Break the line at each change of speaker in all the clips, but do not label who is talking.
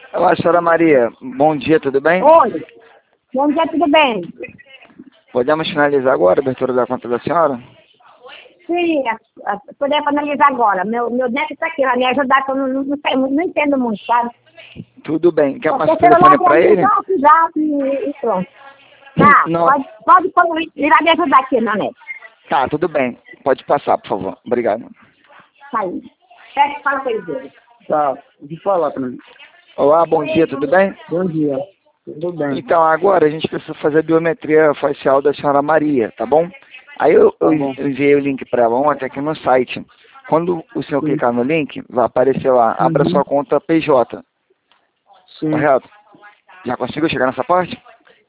Olá, senhora Maria. Bom dia, tudo bem?
Oi. Bom dia, tudo bem?
Podemos finalizar agora a abertura da conta da senhora?
Sim, podemos analisar agora. Meu neto está aqui, vai me ajudar, que eu não entendo muito, sabe?
Tudo bem. Quer passar o
Porque celular
telefone para ele?
zap e pronto. Tá,
Não.
pode ele vai me ajudar aqui, meu neto.
Tá, tudo bem. Pode passar, por favor. Obrigado.
Tá aí. Fala com ele dele.
Tá, de falar pra mim.
Olá, bom dia, tudo bem?
Bom dia, tudo bem.
Então, agora a gente precisa fazer a biometria facial da senhora Maria, tá bom? Aí eu
Tá bom.
enviei o link para ela ontem aqui no site. Quando o senhor
Sim.
clicar no link, vai aparecer lá, abra
Uhum.
sua conta PJ,
Sim,
correto? Já conseguiu chegar nessa parte?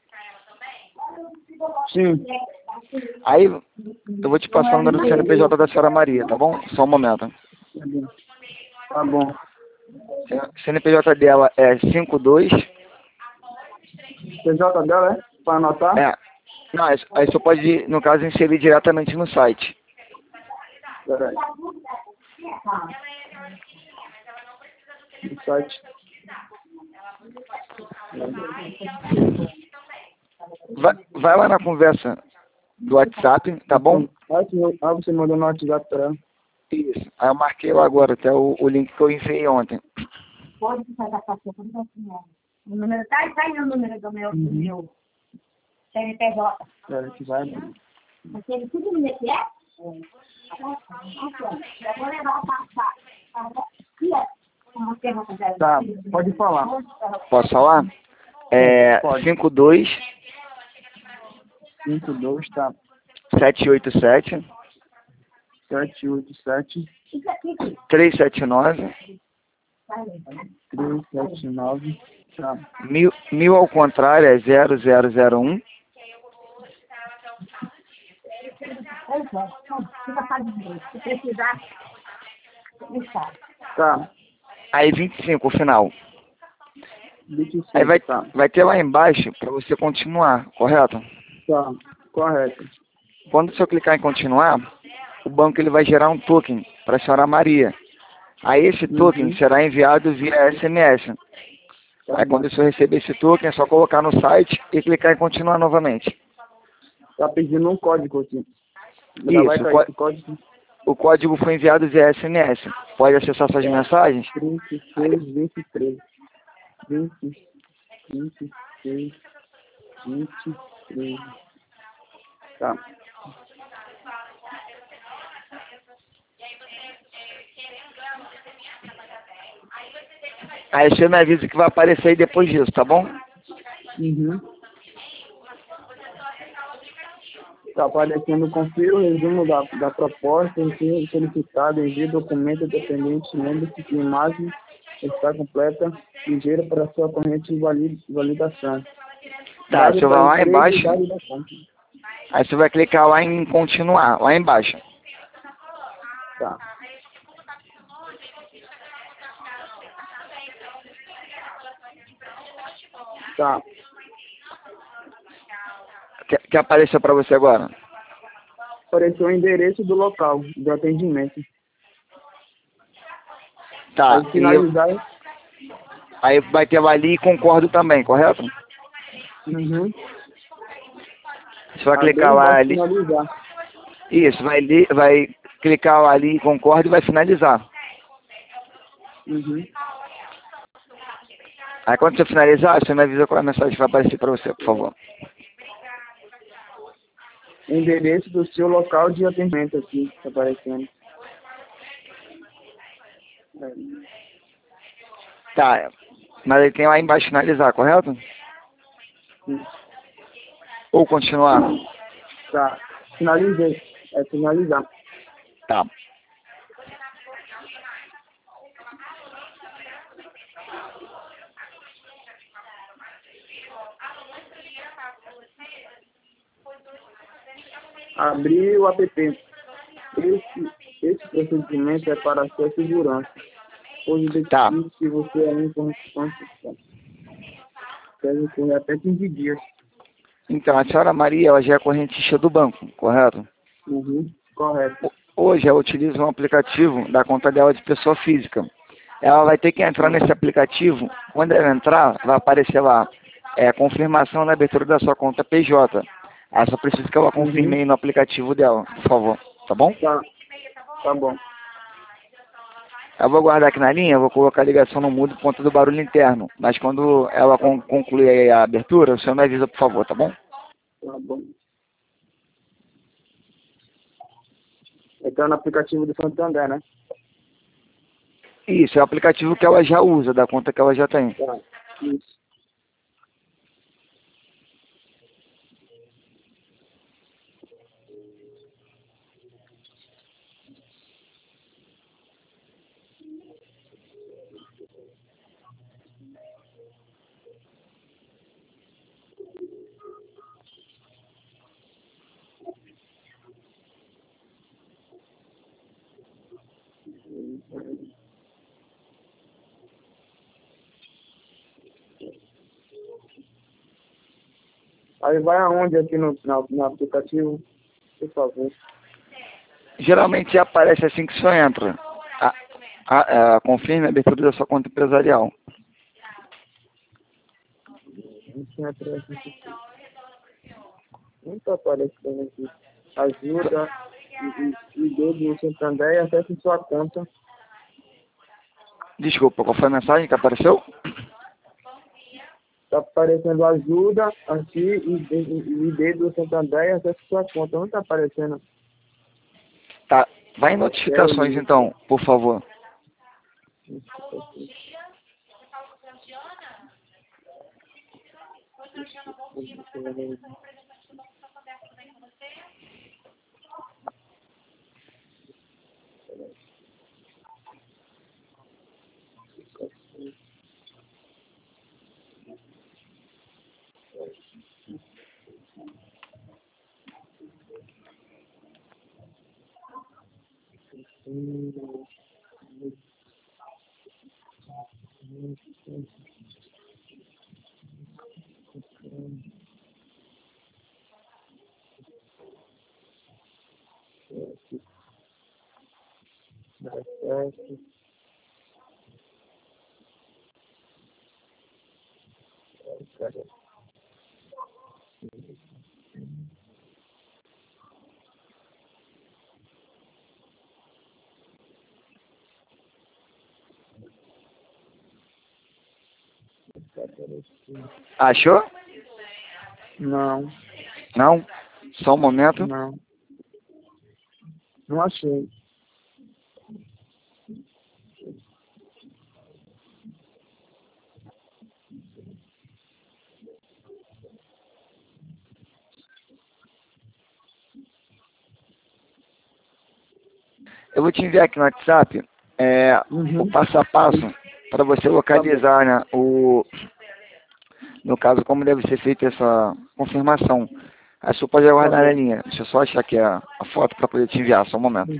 sim,
Aí eu vou te passar o número do CNPJ da senhora Maria, tá bom? Só um momento.
tá bom. Tá bom.
CNPJ dela é 52.
PJ dela é? Pra anotar?
É. Não, aí você pode, no caso, inserir diretamente no site.
Peraí. No site.
Vai lá na conversa do WhatsApp, tá bom?
Ah, você mandou no WhatsApp pra ela.
Isso. Aí eu marquei lá agora, até o link que eu enviei ontem.
Pode fazer a fatura, o número tá aí o número do meu CNPJ.
Peraí, que vai.
Aquele tudo no que é? Eu vou levar pra passar.
Tá, pode falar.
Posso falar? É
Pode.
52
52, tá.
787
787
379
379, tá.
mil ao contrário é 0001.
Fica fazendo. Se precisar, deixar.
Tá,
Aí 25 o final.
25,
Aí
tá.
vai ter lá embaixo para você continuar, correto?
Tá, correto.
Quando você clicar em continuar, o banco ele vai gerar um token para a senhora Maria. Aí esse token será enviado via SMS. Aí quando o senhor receber esse token, é só colocar no site e clicar em continuar novamente.
Tá pedindo um código aqui. Já vai
Isso,
cair esse código.
o código foi enviado via SMS. Pode acessar suas mensagens?
36, 23. 20, 26, 23. Tá.
Aí você me avisa que vai aparecer aí depois disso, tá bom?
Uhum. Tá aparecendo, confira o resumo da proposta, ensino solicitado, envie documento dependente, lembre-se que a imagem está completa, ligeira para sua corrente validação.
Tá, você vai lá embaixo.
Dado da conta.
Aí você vai clicar lá em continuar, lá embaixo.
Tá. Tá.
Que apareceu para você agora?
Apareceu o endereço do local do atendimento.
Tá,
Aí finalizar.
aí vai ter lá ali e concordo também, correto?
Uhum.
Você vai
Aí
clicar lá ali.
finalizar.
Isso, vai clicar lá ali, concorda e vai finalizar.
Uhum.
Aí quando você finalizar, você me avisa qual é a mensagem que vai aparecer para você, por favor.
Endereço do seu local de atendimento aqui, tá aparecendo.
Tá, mas aí tem lá embaixo finalizar, correto?
Sim.
Ou continuar?
Tá. Finalizei. É finalizar.
Tá.
Abrir o app. Esse procedimento é para a sua segurança. Pois identifique se você é inconstante. Deve correr até 15 dias.
Então, a senhora Maria, ela já é correntista do banco, correto?
Uhum. Correto.
Hoje ela utiliza um aplicativo da conta dela de pessoa física. ela vai ter que entrar nesse aplicativo. Quando ela entrar, vai aparecer lá, confirmação da abertura da sua conta PJ. Aí só preciso que ela confirme aí no aplicativo dela, por favor. Tá bom?
Tá bom.
Eu vou guardar aqui na linha, vou colocar a ligação no mudo por conta do barulho interno. Mas quando ela concluir aí a abertura, o senhor me avisa, por favor, tá bom?
Tá bom. Então no aplicativo do Santander, né?
Isso, é o aplicativo que ela já usa, da conta que ela já tem.
Tá. Isso. Aí vai aonde aqui no aplicativo, por favor.
Geralmente aparece assim que o senhor entra. Confirme a abertura da sua conta empresarial.
Não aparece aqui. Não tá aparecendo aqui. Ajuda e dedo no Santander e acesse sua conta.
Desculpa, qual foi a mensagem que apareceu?
Tá aparecendo ajuda aqui e dedo do Santander e acesse sua conta. Não tá aparecendo.
Tá. Vai em notificações então, por favor. Achou?
Não,
Não? Só um momento.
não. Não achei.
Eu vou te enviar aqui no WhatsApp o passo a passo para você localizar, né, no caso, como deve ser feita essa confirmação. Aí você pode aguardar na linha. Deixa eu só achar aqui a foto para poder te enviar, só um momento.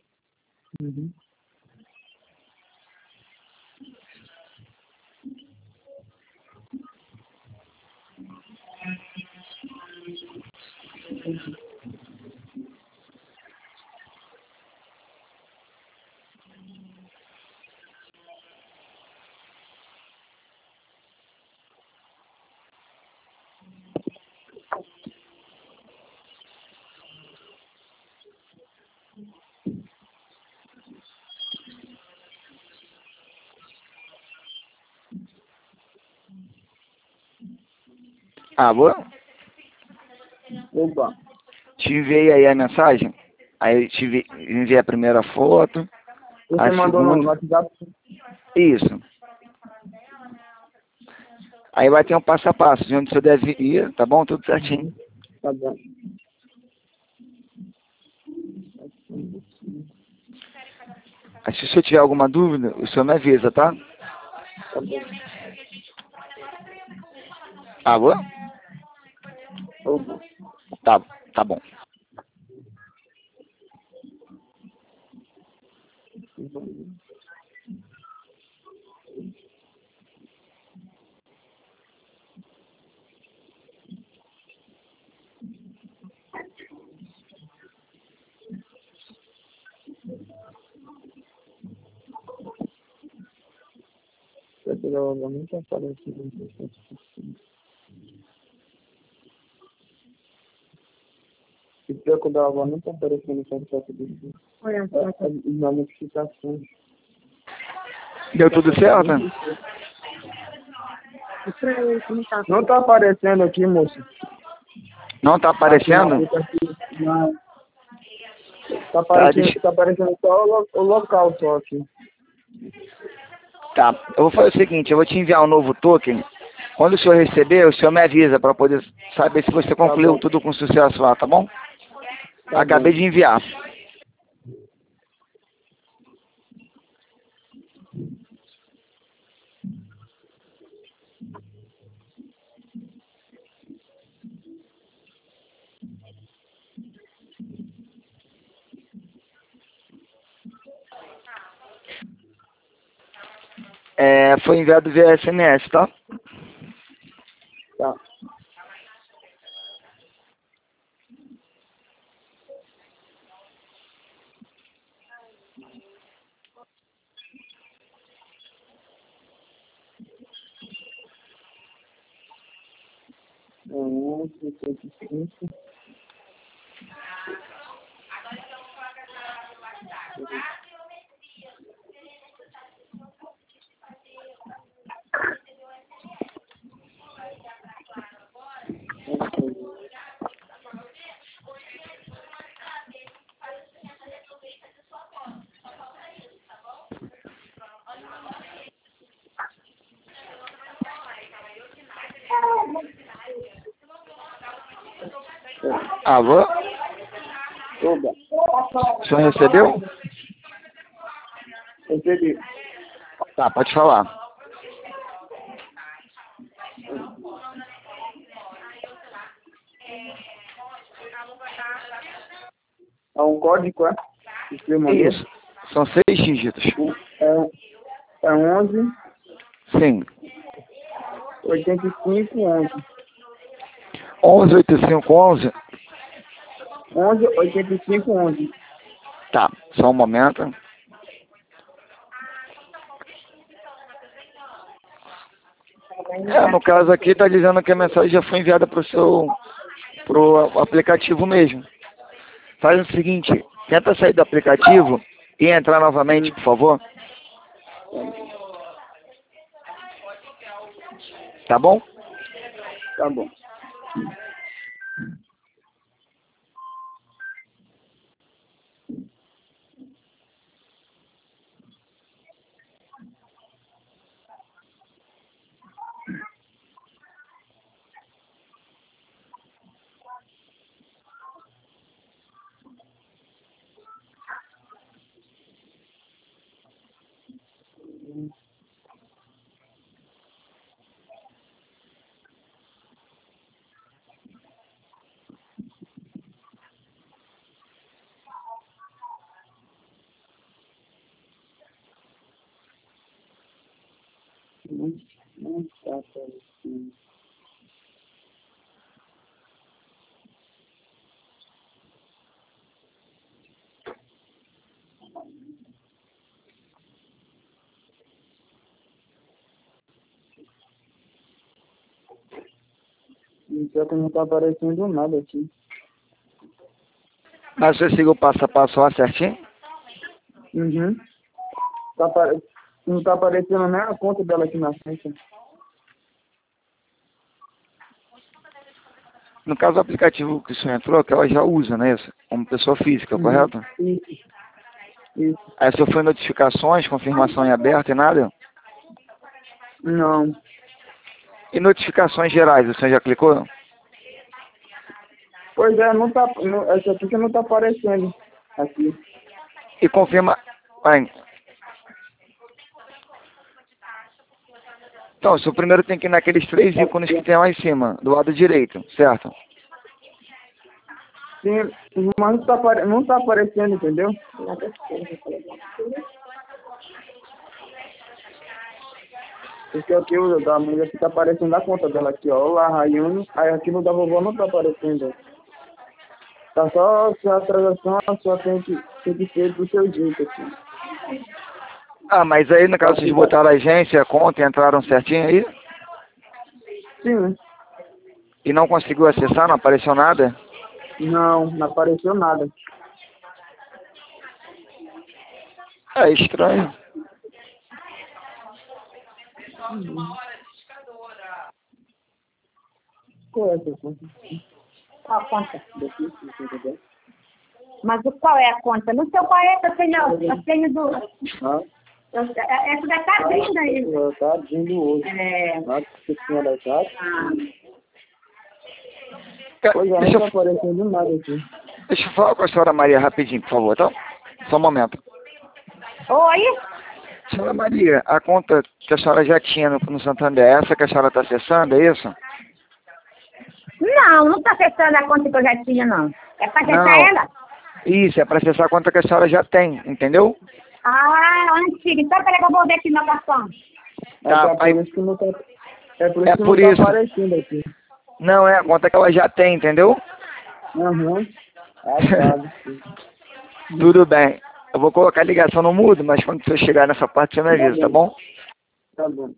Alô?
Opa.
Te enviei aí a mensagem. Aí enviei a primeira foto.
Você
A
mandou no
segunda.
WhatsApp?
Isso. Aí vai ter um passo a passo de onde você deve ir, tá bom? Tudo certinho.
Tá bom.
Aí se o senhor tiver alguma dúvida, o senhor me avisa, tá?
Tá bom.
Alô?
Opa.
Tá bom.
completa da vovó não tá aparecendo. O troco da vovó não tá aparecendo no contrato dele.
Olha,
Na notificação.
Deu tudo certo?
Não tá aparecendo aqui, moço.
Não tá aparecendo?
Não. Tá aparecendo só o local só aqui.
Tá, eu vou fazer o seguinte, eu vou te enviar um novo token. Quando o senhor receber, o senhor me avisa para poder saber se você concluiu tudo com sucesso lá, tá bom? Acabei de enviar. Foi enviado via SMS, tá?
Tá. É 11:55.
Alô?
Oba.
O senhor recebeu?
Recebi.
Tá, pode falar.
É um código, é?
Isso. São 6 dígitos.
É 11
Sim.
85 11.
118511.
11 85 11.
Tá, só um momento. No caso aqui tá dizendo que a mensagem já foi enviada pro aplicativo mesmo. Faz o seguinte, tenta sair do aplicativo e entrar novamente, por favor. Tá bom?
Tá bom. Não tá aparecendo. Pior que não tá aparecendo nada aqui.
Mas você seguiu o passo a passo lá certinho?
Uhum. Não tá aparecendo nem a conta dela aqui na frente.
No caso do aplicativo que o senhor entrou, que ela já usa, né? Como pessoa física, correto?
Isso.
Aí o senhor foi em notificações, confirmação em aberto e nada?
Não.
E notificações gerais, o senhor já clicou?
Pois é, não tá. Essa aqui que não tá aparecendo aqui.
E confirma... Então, o senhor primeiro tem que ir naqueles 3 ícones que tem lá em cima, do lado direito, certo?
Sim, mas não tá aparecendo, entendeu? Porque aqui o da mulher que tá aparecendo a conta dela aqui, ó. Olá, Rayane. Aí aqui no da vovó não tá aparecendo. Tá só a transação, só tem que ser do seu jeito aqui.
Ah, mas aí no caso vocês botaram a agência, a conta e entraram certinho aí?
Sim.
E não conseguiu acessar, não apareceu nada?
Não, não apareceu nada.
É estranho.
Qual é a sua conta?
Qual a conta? Mas qual é a conta? Não sei qual é, eu tenho do...
Ah,
Essa daqui tá abrindo aí.
tá abrindo hoje.
É.
Ah, que tinha da casa.
Ah.
Pois é, não tá aparecendo nada aqui.
Deixa eu falar com a senhora Maria rapidinho, por favor, tá? Só um momento.
Oi?
Senhora Maria, a conta que a senhora já tinha no Santander, é essa que a senhora está acessando, é isso?
Não, não tá acessando a conta que eu já tinha, não. É pra acessar
Não.
ela?
Isso, é para acessar a conta que a senhora já tem, entendeu?
Ah, antiga. Então, peraí que eu vou ver aqui no cartão.
Tá,
É por
aí-
isso que não tá,
É por
não
isso.
tá aparecendo aqui.
Não, é a conta que ela já tem, entendeu?
Aham. Ah, tá.
Tudo bem. Eu vou colocar a ligação no mudo, mas quando você chegar nessa parte você me avisa, tá bom?
Tá bom.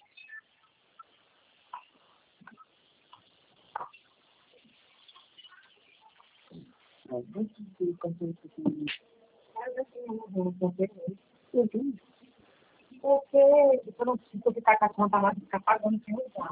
Porque eu não preciso ficar com a conta lá, ficar pagando sem usar.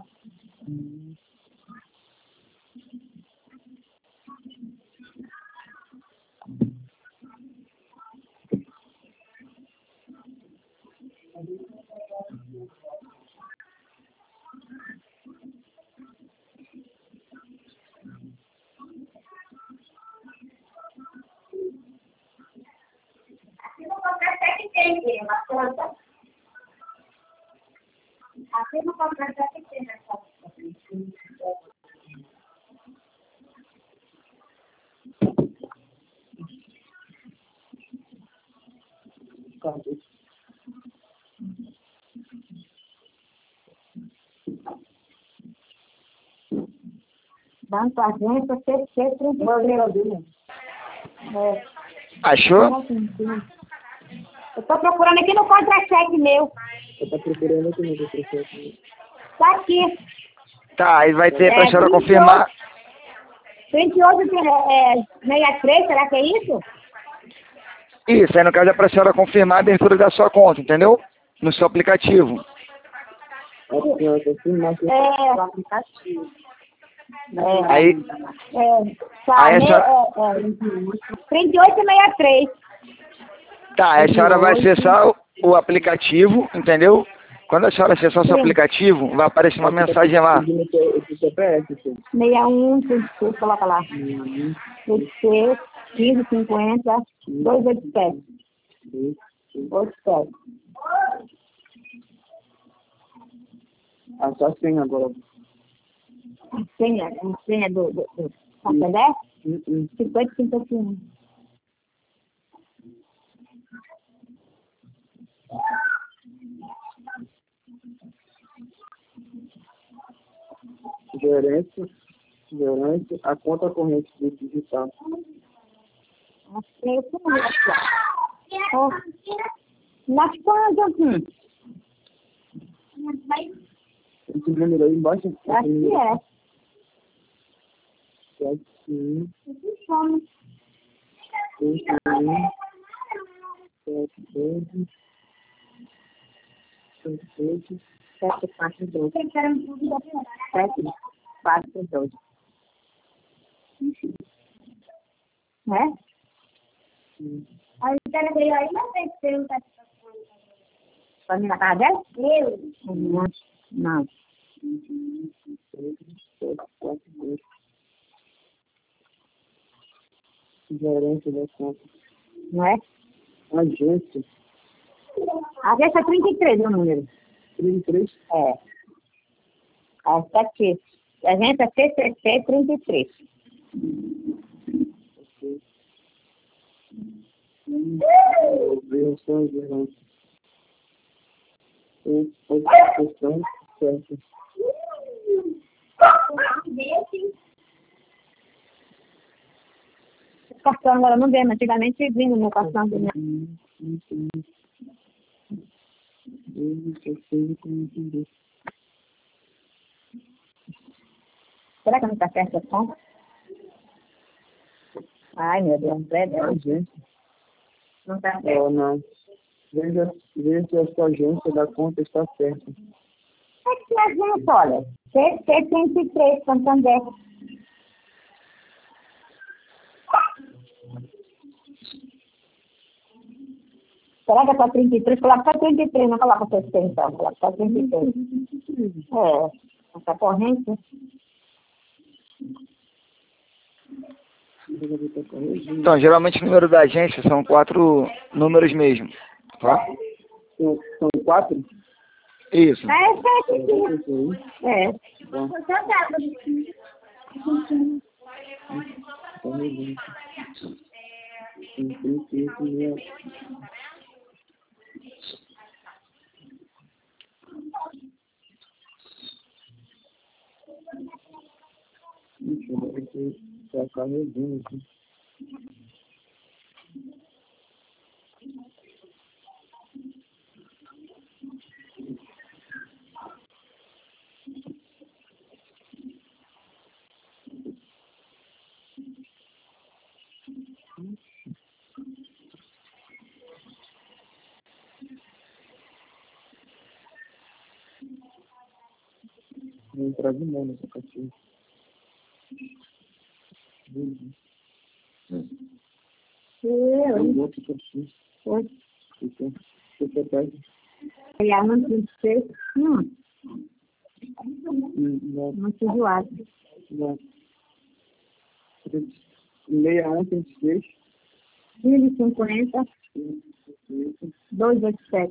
Aqui no contrato até que tem, uma conta. Aqui no contrato até que tem essa conta. Banco Agência, CC 33. É.
Achou?
Eu tô procurando aqui no contra-cheque meu.
Eu tô procurando aqui no processo.
Tá aqui.
Tá, aí vai ter pra
É,
senhora
38.
confirmar.
38, 63, será que é isso?
Isso, aí no caso é pra senhora confirmar a abertura da sua conta, entendeu? No seu aplicativo.
É. Aplicativo.
Aí,
Tá,
aí a senhora,
38 e 63.
tá, aí a senhora vai acessar o aplicativo, entendeu? Quando a senhora acessar o seu
Sim.
aplicativo, vai aparecer uma mensagem lá.
61, coloca lá. 86, 15, 50, 287. 87.
Ah, só assim agora.
Senha do Santander? 50, 51.
Gerente, a conta corrente do digital.
Acho que é isso mesmo. Nas quantas?
Esse número aí embaixo.
Acho que é.
71,
742. 742. Né? Aí aí não tem que ter um pra mim na casa dela? Eu? Não.
gerente da conta.
Não é?
Agência,
A agência é 33 o número.
33.
É. Essa aqui. A agência é CCC 33.
Versão gerente. Questão certa.
Cartão agora não vem, antigamente vinha no cartão do meu. Será que não está certo a conta? Ai, meu Deus, não é Deus.
Agência.
Não está certo.
Não. Veja se a sua agência da conta está certa.
É que a agência, olha, C103, Santander. Será que é para 33? Coloca para 33, não coloca para 60, então. Coloca para 33. Essa corrente.
Então, geralmente o número da agência são 4 números mesmo, tá?
São 4?
Isso.
É.
Bom. Está carregando aqui. Vou entrar de novo nessa caixinha.
Eu.
Outro caixinha.
Oi.
Você pede?
Criar não tem que ser.
Não.
Muito zoado.
Não. 6136.
1550 287.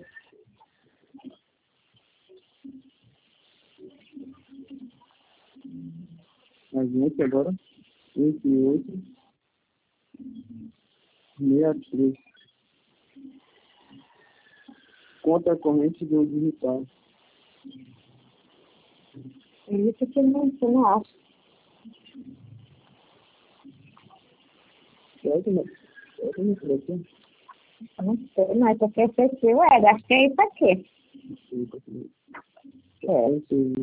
A gente agora. 28. 63. Conta corrente do digital.
É isso que eu não acho.
Certo, né? Certo, né?
Eu não sei, não é porque é CC, acho que é isso aqui. É.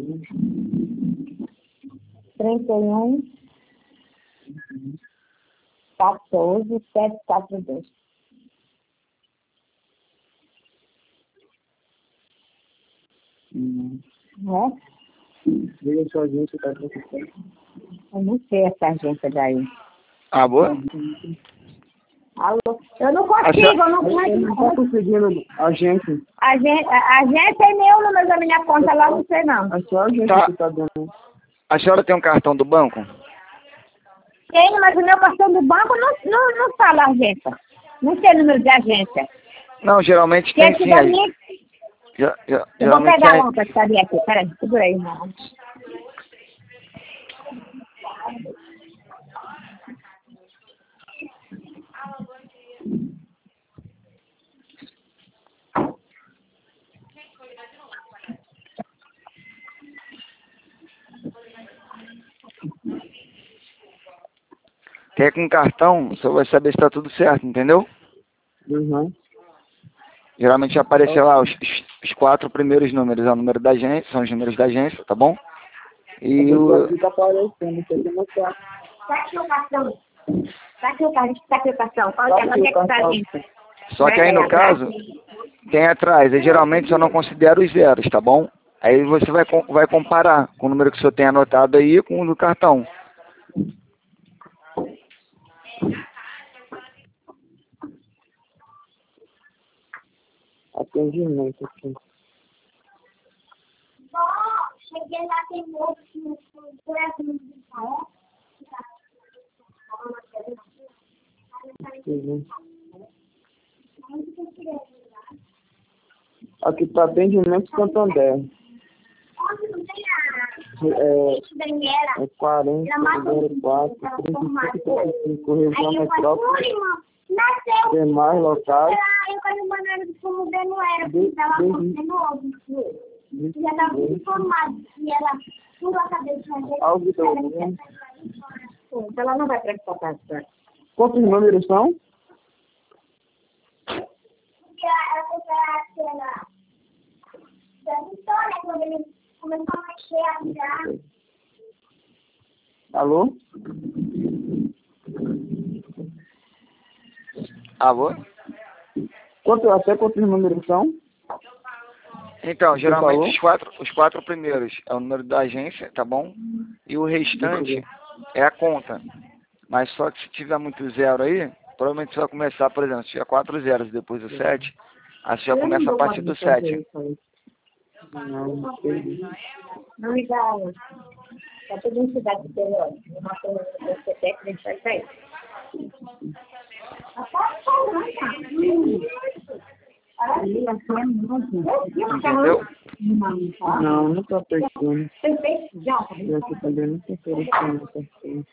31 14 742. Né?
Veja sua agência está acontecendo.
Eu não sei essa agência daí.
Ah, boa?
Alô? Eu não consigo, eu não
Não está conseguindo agência.
A agência é meu número da minha conta lá, não sei não.
A sua agência
Tá.
que está dando.
A senhora tem um cartão do banco?
Tenho, mas o meu cartão do banco não fala agência. Não tem número de agência.
Não, geralmente
Que
tem
esse
sim.
da minha... Eu vou
Geralmente
pegar
tem.
um para saber aqui. Peraí, segura aí, irmão.
Quer com cartão, você vai saber se está tudo certo, entendeu?
Uhum.
Geralmente aparece lá os 4 primeiros números, é o número da agência, são os números da agência, tá bom? E o...
Aqui está aparecendo, você tem que mostrar.
Tá aqui o cartão. Tá aqui o cartão. Qual é que tá a agência?
Só que aí no caso, tem atrás, e geralmente só não considera os zeros, tá bom? Aí você vai comparar com o número que o senhor tem anotado aí com o do cartão.
Atendimento aqui.
Cheguei lá, tem outro por aqui no
Uhum. Aqui está atendimento Santander. É 40, 04, 35, 35, região metrópole. Demais locais.
Eu quando mandando de como bem não era, porque estava acontecendo outro. Já estava tudo informado. E ela tudo a cabeça. Então ela não vai prestar atenção.
Quantos números são? Alô?
Alô?
Até quantos números são?
Então,
Você
geralmente
falou?
os quatro primeiros é o número da agência, tá bom? E o restante é a conta. Mas só que se tiver muito zero aí, provavelmente você vai começar, por exemplo, se tiver 4 zeros depois do 7, aí você já começa a partir do 7.
Não, não sei.
Não me dá. Tá tudo em cidade interior. Uma coisa que você tem que deixar isso aí.
Entendeu?
Não, não tô pegando.
Já.
Eu aqui também não tô oferecendo.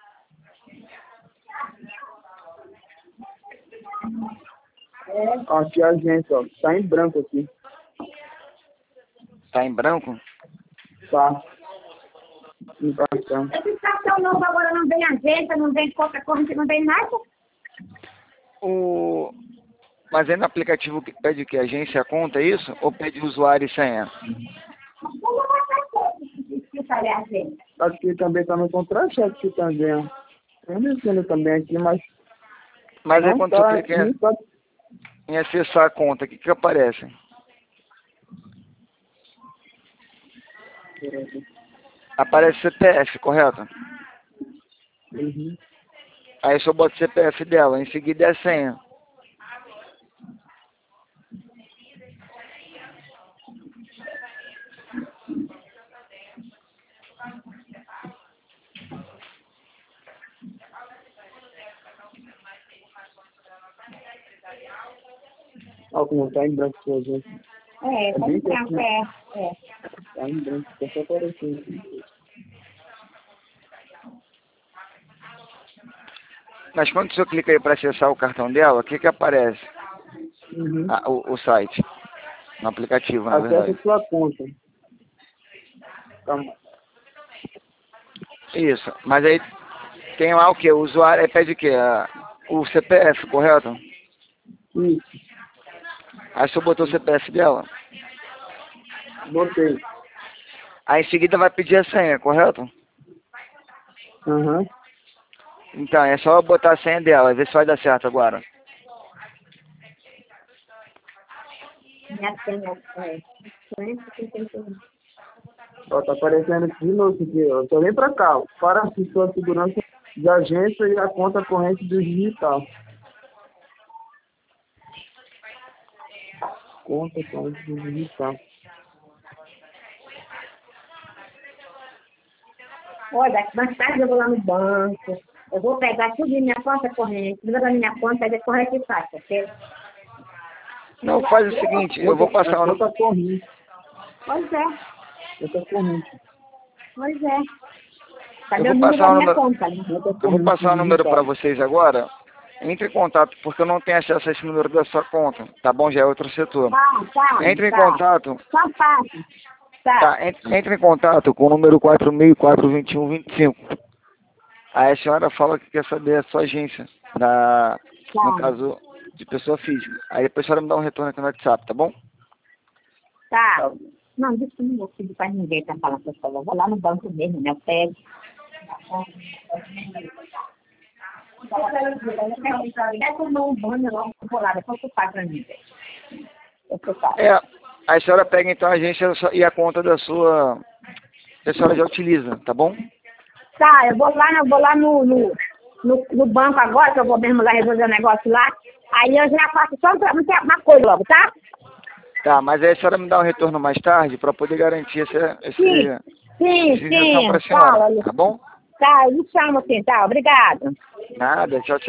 Aqui a agência, ó. Tá em branco aqui.
Tá em branco?
Tá. No cartão.
Esse cartão novo agora não vem agência, não vem conta corrente, não vem nada.
Mas aí no aplicativo que pede que agência conta, é isso? Ou pede usuário e senha?
Aqui também tá no contrato, aqui também, ó. Eu não entendo também aqui, mas
Mas aí
não
quando
tá,
você clica
não tá.
em acessar a conta, o que aparece? Aparece CPF, correto?
Uhum.
Aí eu só boto o CPF dela, em seguida é a senha.
Ó, como tá em branco sua gente.
Tá
bem
em branco,
pertinho.
é.
Tá em branco, tá só aparecendo.
Mas quando você clica aí para acessar o cartão dela, o que aparece?
Uhum.
O site. No aplicativo, na verdade.
Acesse sua conta. Tá.
Isso. Mas aí tem lá o quê? O usuário aí pede o quê? O CPF, correto?
Isso,
Aí você botou o CPF dela.
botei.
Aí em seguida vai pedir a senha, correto?
Aham.
Então, é só botar a senha dela, ver se vai dar certo agora.
Minha senha é 151.
Ó, tá aparecendo aqui de novo aqui, ó. Tô vem pra cá, ó. Para a sua segurança de agência e a conta corrente do digital. Conta corrente do digital.
Olha, mais tarde eu vou lá no banco. Eu vou pegar tudo em minha conta corrente. Tudo da minha conta é corrente e fácil, ok?
Não, faz o seguinte, eu vou passar o
Conta corrente.
Pois é,
Conta corrente.
pois é.
Eu
Cadê
vou
o número
passar
da
o
minha
número,
conta? Né?
eu vou passar o número para vocês agora. Entre em contato, porque eu não tenho acesso a esse número da sua conta, tá bom? Já é outro setor. Entre em contato,
Tá fácil. Tá.
entre em contato com o número 4004-2125. Aí a senhora fala que quer saber a sua agência, no caso de pessoa física. Aí depois a senhora me dá um retorno aqui no WhatsApp, tá bom?
Tá. Não, isso eu não vou pedir pra ninguém pra falar com eu vou lá no banco mesmo, né? Eu pego. É tomar um banho logo, eu vou lá, depois tu faz pra mim.
A senhora pega então a agência e a conta da sua, que a senhora já utiliza, tá bom?
Tá, eu vou lá no banco agora, que eu vou mesmo lá resolver o negócio lá. Aí eu já faço só uma coisa logo, tá?
Tá, mas aí a senhora me dá um retorno mais tarde para poder garantir essa isenção para a senhora,
Fala,
tá bom?
tá, me chama assim, tá? Obrigada.
Nada, tchau, tchau.